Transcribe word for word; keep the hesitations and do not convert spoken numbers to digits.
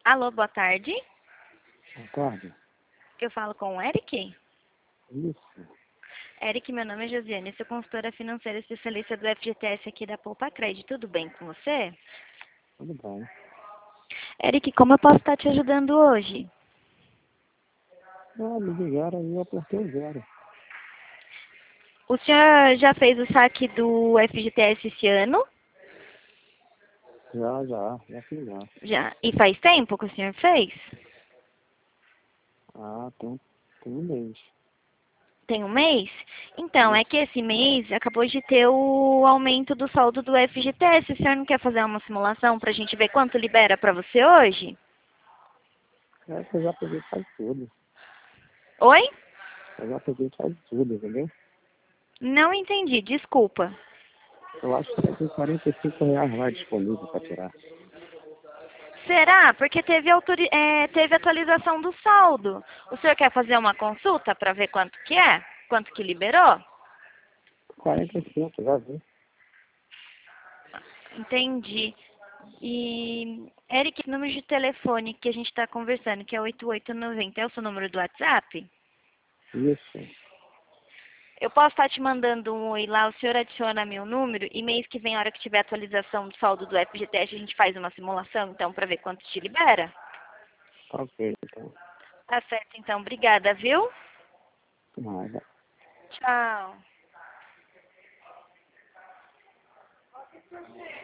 Alô, boa tarde. Boa tarde. Eu falo com o Eric? Isso. Eric, meu nome é Josiane, sou consultora financeira especialista do F G T S aqui da Poupa Crédito. Tudo bem com você? Tudo bem. Eric, como eu posso estar te ajudando hoje? Ah, me ligaram e eu apertei o zero. O senhor já fez o saque do F G T S esse ano? Já, já, já fiz já. Já. E faz tempo que o senhor fez? Ah, tem, tem um mês. Tem um mês? Então, é Isso. que esse mês acabou de ter o aumento do saldo do F G T S. O senhor não quer fazer uma simulação para a gente ver quanto libera para você hoje? É que eu já peguei quase tudo. Oi? Eu já peguei quase tudo, entendeu? Não entendi, desculpa. Eu acho que tem quarenta e cinco reais lá disponível para tirar. Será? Porque teve, autori- é, teve atualização do saldo. O senhor quer fazer uma consulta para ver quanto que é? Quanto que liberou? quarenta e cinco, já vi. Entendi. E, Eric, número de telefone que a gente está conversando, que é oito oito nove zero, é o seu número do WhatsApp? Isso. Eu posso estar te mandando um oi lá, o senhor adiciona meu número e mês que vem, a hora que tiver atualização do saldo do F G T S, a gente faz uma simulação, então, para ver quanto te libera? Tá ok, então. Tá certo, então. Obrigada, viu? Nada. Tchau.